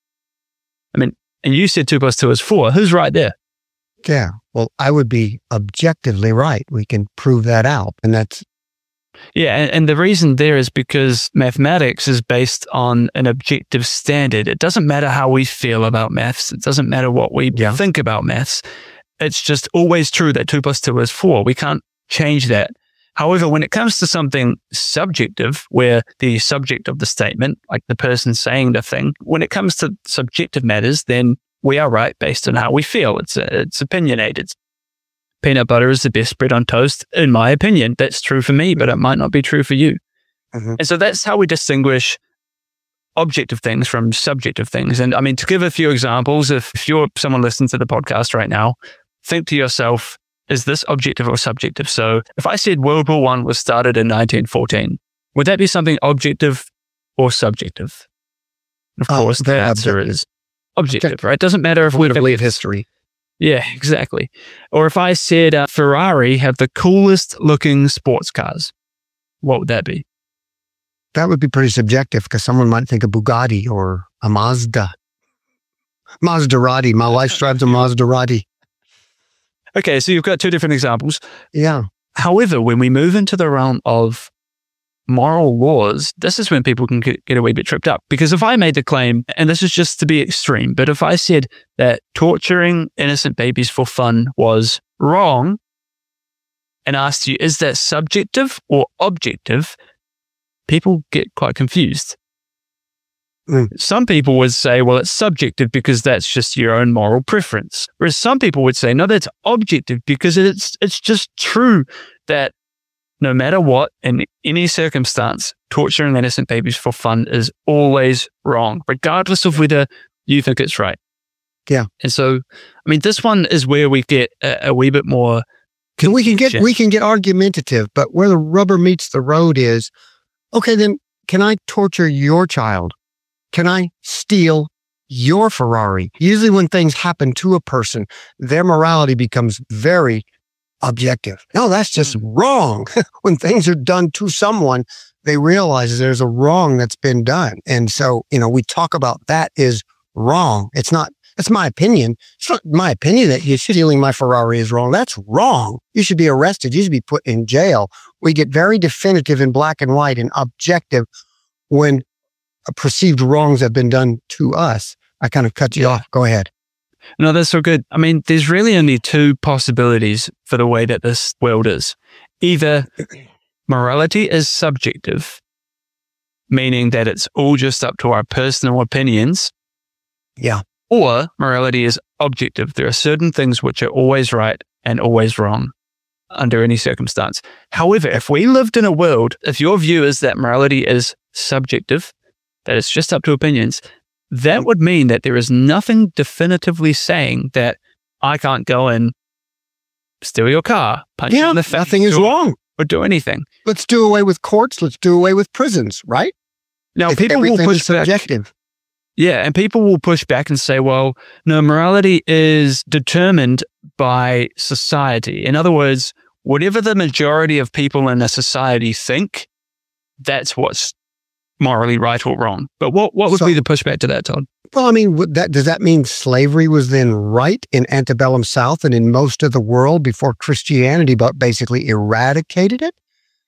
And you said 2 + 2 is 4. Who's right there? Yeah. Well, I would be objectively right. We can prove that out. And that's... Yeah, and the reason there is because mathematics is based on an objective standard. It doesn't matter how we feel about maths. It doesn't matter what we think about maths. It's just always true that 2 + 2 is 4. We can't change that. However, when it comes to something subjective, where the subject of the statement, like the person saying the thing, when it comes to subjective matters, then we are right based on how we feel. It's opinionated. Peanut butter is the best spread on toast, in my opinion. That's true for me, but it might not be true for you. And so that's how we distinguish objective things from subjective things. And to give a few examples, if you're someone listening to the podcast right now, think to yourself, is this objective or subjective? So if I said World War I was started in 1914, would that be something objective or subjective? And of course, the answer is objective, right? It doesn't matter if we believe history. Yeah, exactly. Or if I said Ferrari have the coolest looking sports cars, what would that be? That would be pretty subjective because someone might think a Bugatti or a Mazda. Maserati. My wife drives a Maserati. Okay, so you've got two different examples. Yeah. However, when we move into the realm of moral laws, this is when people can get a wee bit tripped up. Because if I made the claim, and this is just to be extreme, but if I said that torturing innocent babies for fun was wrong and asked you, is that subjective or objective? People get quite confused. Some people would say, well, it's subjective because that's just your own moral preference. Whereas some people would say, no, that's objective because it's just true that no matter what, in any circumstance, torturing innocent babies for fun is always wrong, regardless of whether you think it's right. Yeah. And so, I mean, this one is where we get a wee bit more. We can get argumentative, but where the rubber meets the road is, okay, then can I torture your child? Can I steal your Ferrari? Usually when things happen to a person, their morality becomes very objective. No, that's just wrong. When things are done to someone, they realize there's a wrong that's been done. And so, we talk about that is wrong. It's my opinion. It's not my opinion that you stealing my Ferrari is wrong. That's wrong. You should be arrested. You should be put in jail. We get very definitive in black and white and objective when perceived wrongs have been done to us. I kind of cut you off. Go ahead. No, that's so good. I mean, there's really only two possibilities for the way that this world is. Either morality is subjective, meaning that it's all just up to our personal opinions. Yeah. Or morality is objective. There are certain things which are always right and always wrong under any circumstance. However, if we lived in a world, if your view is that morality is subjective, that it's just up to opinions, that would mean that there is nothing definitively saying that I can't go and steal your car, punch you in the face. Nothing is wrong. Or do anything. Let's do away with courts. Let's do away with prisons, right? Now, people will push subjective. Back. Yeah, and people will push back and say, well, no, morality is determined by society. In other words, whatever the majority of people in a society think, that's what's morally right or wrong. But what would be the pushback to that, Todd? Well, I mean, does that mean slavery was then right in antebellum South and in most of the world before Christianity basically eradicated it?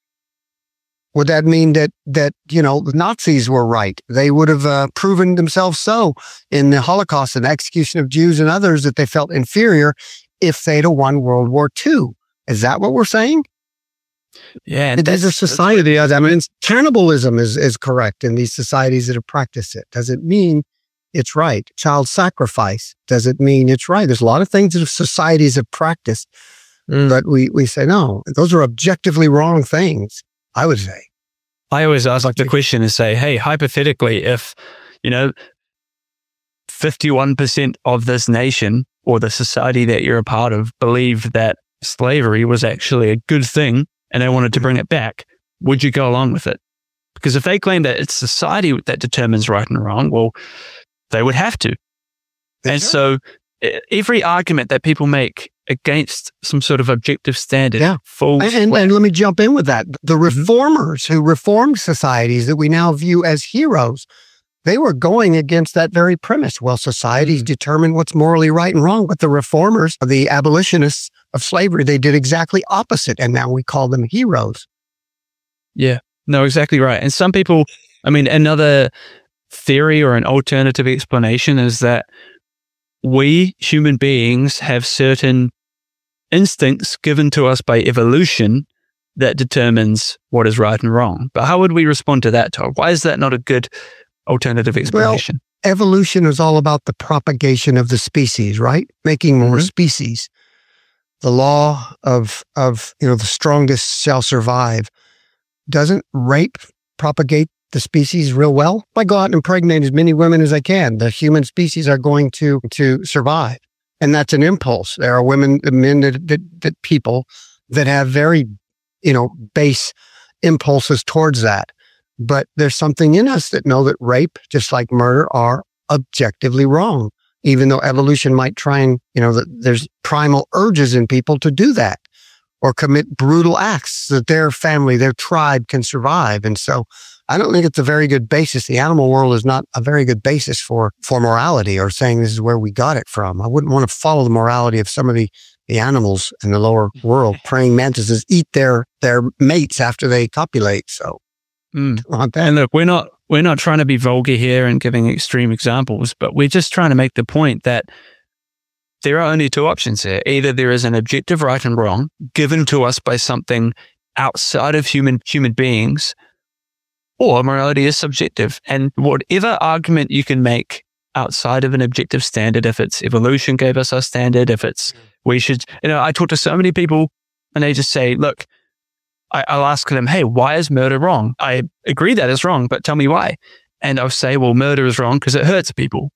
Would that mean that the Nazis were right? They would have proven themselves so in the Holocaust and execution of Jews and others that they felt inferior if they'd have won World War II. Is that what we're saying? Yeah. There's a society. I mean, cannibalism is correct in these societies that have practiced it. Does it mean it's right? Child sacrifice, does it mean it's right? There's a lot of things that societies have practiced, but we say, no, those are objectively wrong things, I would say. I always ask the question and say, hey, hypothetically, if, 51% of this nation or the society that you're a part of believed that slavery was actually a good thing and they wanted to bring it back, would you go along with it? Because if they claim that it's society that determines right and wrong, well, they would have to. And so every argument that people make against some sort of objective standard falls. And let me jump in with that. The reformers who reformed societies that we now view as heroes, they were going against that very premise. Well, societies determine what's morally right and wrong, but the reformers, the abolitionists of slavery, they did exactly opposite. And now we call them heroes. Yeah, no, exactly right. And some people, another theory or an alternative explanation is that we human beings have certain instincts given to us by evolution that determines what is right and wrong. But how would we respond to that, Todd? Why is that not a good alternative explanation? Well, evolution is all about the propagation of the species, right? Making more species. The law of the strongest shall survive. Doesn't rape propagate the species real well? If I go out and impregnate as many women as I can, the human species are going to survive. And that's an impulse. There are men, that people that have very, base impulses towards that. But there's something in us that know that rape, just like murder, are objectively wrong. Even though evolution might try and, there's primal urges in people to do that or commit brutal acts so that their family, their tribe can survive. And so I don't think it's a very good basis. The animal world is not a very good basis for morality or saying this is where we got it from. I wouldn't want to follow the morality of some of the animals in the lower world. Praying mantises eat their mates after they copulate. So and look, we're not trying to be vulgar here and giving extreme examples, but we're just trying to make the point that there are only two options here. Either there is an objective right and wrong given to us by something outside of human beings, or morality is subjective. And whatever argument you can make outside of an objective standard, if it's evolution gave us our standard, if it's we should, I talk to so many people and they just say, look, I'll ask them, hey, why is murder wrong? I agree that it's wrong, but tell me why. And I'll say, well, murder is wrong because it hurts people.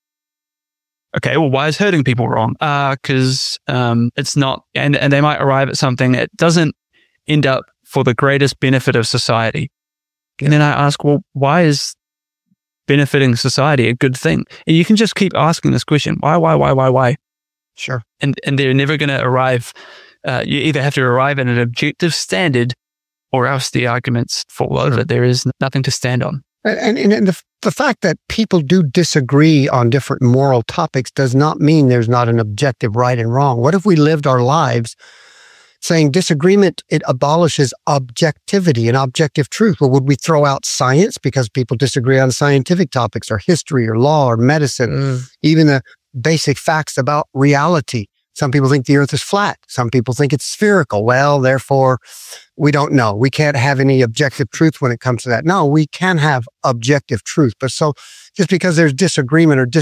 Okay, well, why is hurting people wrong? Because it's not, and they might arrive at something that doesn't end up for the greatest benefit of society. And then I ask, well, why is benefiting society a good thing? And you can just keep asking this question, why? Sure. And they're never going to arrive. You either have to arrive at an objective standard or else the arguments fall over. There is nothing to stand on. And the fact that people do disagree on different moral topics does not mean there's not an objective right and wrong. What if we lived our lives saying disagreement, it abolishes objectivity and objective truth? Well, would we throw out science because people disagree on scientific topics or history or law or medicine, even the basic facts about reality? Some people think the earth is flat. Some people think it's spherical. Well, therefore, we don't know. We can't have any objective truth when it comes to that. No, we can have objective truth. But so just because there's disagreement or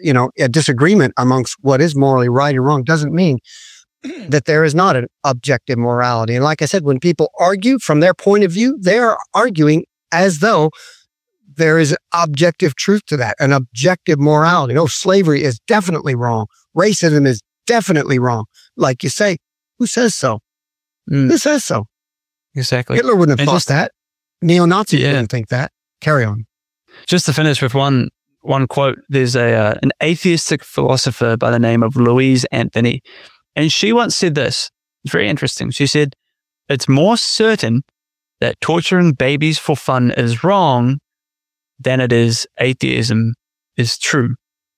a disagreement amongst what is morally right and wrong doesn't mean that there is not an objective morality. And like I said, when people argue from their point of view, they are arguing as though there is objective truth to that, an objective morality. No, slavery is definitely wrong. Racism is definitely wrong. Like you say, who says so? Who says so? Exactly. Hitler wouldn't have thought that. Neo-Nazis wouldn't think that. Carry on. Just to finish with one quote, there's an atheistic philosopher by the name of Louise Anthony, and she once said this. It's very interesting. She said, it's more certain that torturing babies for fun is wrong than it is atheism is true.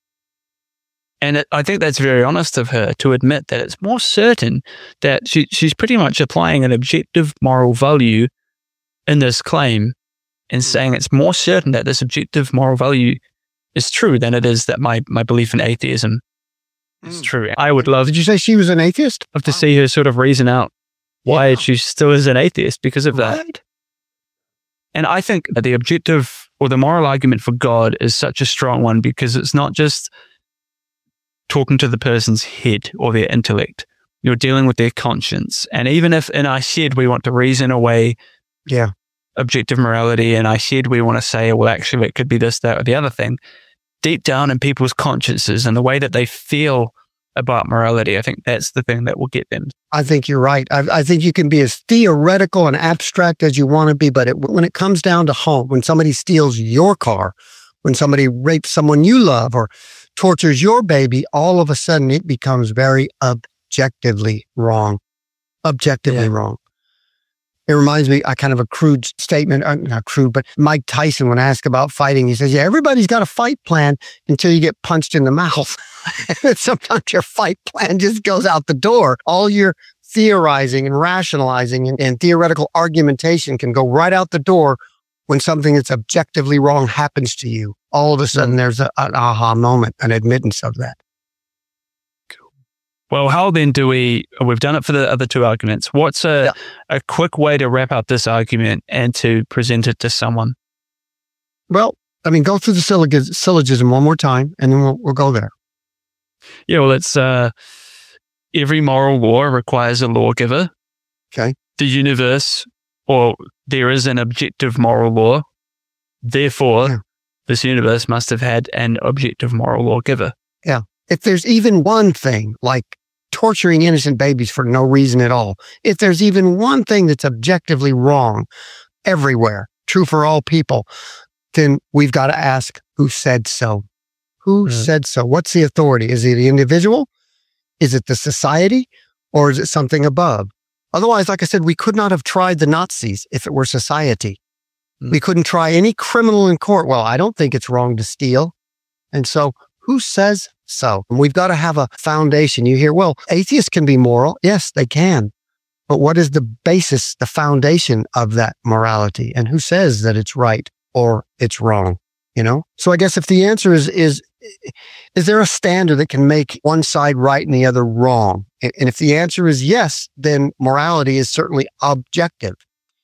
And I think that's very honest of her to admit that it's more certain that she's pretty much applying an objective moral value in this claim and saying it's more certain that this objective moral value is true than it is that my belief in atheism is true. I would love... Did you say she was an atheist? Love to see her sort of reason out why she still is an atheist because of that. Right. And I think that the objective or the moral argument for God is such a strong one because it's not just talking to the person's head or their intellect. You're dealing with their conscience. And even if in our head we want to reason away objective morality, and I said we want to say, well, actually, it could be this, that, or the other thing, deep down in people's consciences and the way that they feel about morality, I think that's the thing that will get them. I think you're right. I think you can be as theoretical and abstract as you want to be, but when it comes down to home, when somebody steals your car, when somebody rapes someone you love or tortures your baby, all of a sudden it becomes very objectively wrong. Objectively wrong. It reminds me, kind of a crude statement, not crude, but Mike Tyson, when asked about fighting, he says, everybody's got a fight plan until you get punched in the mouth. Sometimes your fight plan just goes out the door. All your theorizing and rationalizing and theoretical argumentation can go right out the door when something that's objectively wrong happens to you. All of a sudden, there's an aha moment, an admittance of that. Well, how then do we've done it for the other two arguments. What's a quick way to wrap up this argument and to present it to someone? Well, go through the syllogism one more time, and then we'll go there. Yeah, well, it's every moral law requires a lawgiver. Okay. The universe, or there is an objective moral law. Therefore, this universe must have had an objective moral lawgiver. Yeah. If there's even one thing, like torturing innocent babies for no reason at all, if there's even one thing that's objectively wrong everywhere, true for all people, then we've got to ask, who said so? Who said so? What's the authority? Is it the individual? Is it the society? Or is it something above? Otherwise, like I said, we could not have tried the Nazis if it were society. We couldn't try any criminal in court. Well, I don't think it's wrong to steal. And so, who says so? And we've got to have a foundation. You hear, well, atheists can be moral. Yes, they can. But what is the basis, the foundation of that morality? And who says that it's right or it's wrong? So I guess if the answer is there a standard that can make one side right and the other wrong? And if the answer is yes, then morality is certainly objective.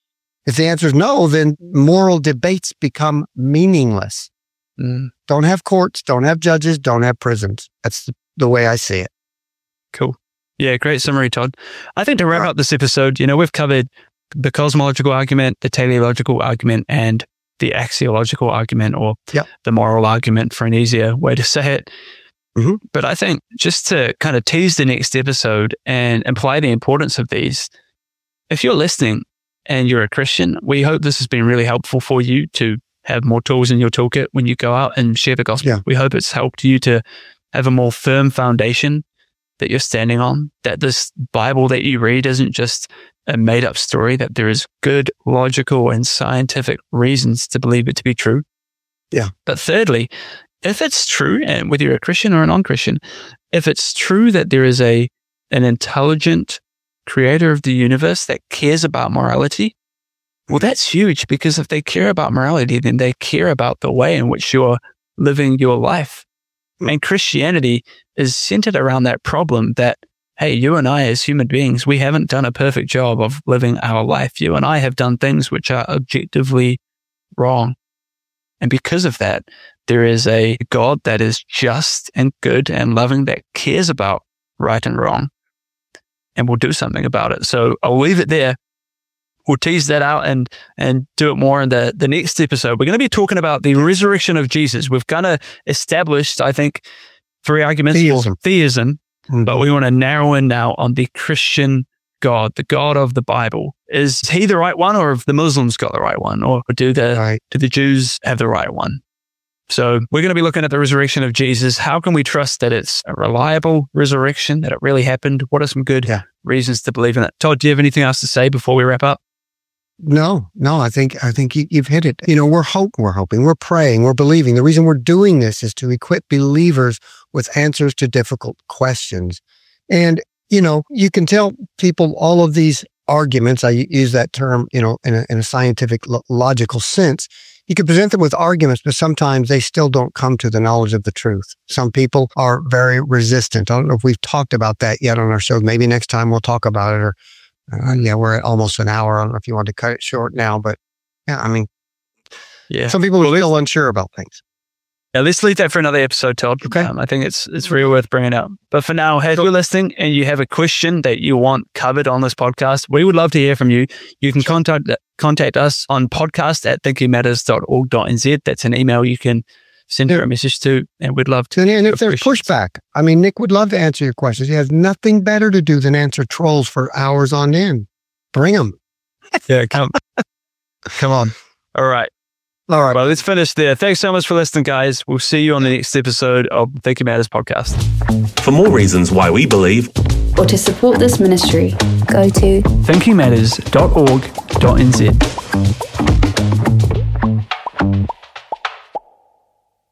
If the answer is no, then moral debates become meaningless. Don't have courts, don't have judges, don't have prisons. That's the way I see it. Cool. Yeah, great summary, Todd. I think to wrap up this episode, we've covered the cosmological argument, the teleological argument, and the axiological argument, or the moral argument, for an easier way to say it. Mm-hmm. But I think just to kind of tease the next episode and imply the importance of these, if you're listening and you're a Christian, we hope this has been really helpful for you to have more tools in your toolkit when you go out and share the gospel. Yeah. We hope it's helped you to have a more firm foundation that you're standing on, that this Bible that you read isn't just a made up story, that there is good, logical, and scientific reasons to believe it to be true. Yeah. But thirdly, if it's true, and whether you're a Christian or a non-Christian, if it's true that there is an intelligent creator of the universe that cares about morality, well, that's huge, because if they care about morality, then they care about the way in which you're living your life. And Christianity is centered around that problem that, hey, you and I as human beings, we haven't done a perfect job of living our life. You and I have done things which are objectively wrong. And because of that, there is a God that is just and good and loving, that cares about right and wrong and will do something about it. So I'll leave it there. We'll tease that out and do it more in the next episode. We're going to be talking about the resurrection of Jesus. We've kind of established, I think, 3 arguments for theism, but we want to narrow in now on the Christian God, the God of the Bible. Is he the right one, or have the Muslims got the right one, or do the Jews have the right one? So we're going to be looking at the resurrection of Jesus. How can we trust that it's a reliable resurrection, that it really happened? What are some good reasons to believe in it? Todd, do you have anything else to say before we wrap up? No, I think you've hit it. We're hoping, we're praying, we're believing. The reason we're doing this is to equip believers with answers to difficult questions. And, you can tell people all of these arguments, I use that term, in a scientific, logical sense. You can present them with arguments, but sometimes they still don't come to the knowledge of the truth. Some people are very resistant. I don't know if we've talked about that yet on our show. Maybe next time we'll talk about it, or we're at almost an hour. I don't know if you want to cut it short now, but some people are still unsure about things. Yeah, let's leave that for another episode, Todd. Okay. I think it's really worth bringing up. But for now, if you're listening and you have a question that you want covered on this podcast, we would love to hear from you. You can contact us on podcast@thinkingmatters.org.nz. That's an email you can send her a message to, and we'd love to. And if there's pushback, Nick would love to answer your questions. He has nothing better to do than answer trolls for hours on end. Bring them. Yeah, come on. All right. Well, let's finish there. Thanks so much for listening, guys. We'll see you on the next episode of Thinking Matters podcast. For more reasons why we believe, or to support this ministry, go to thinkingmatters.org.nz.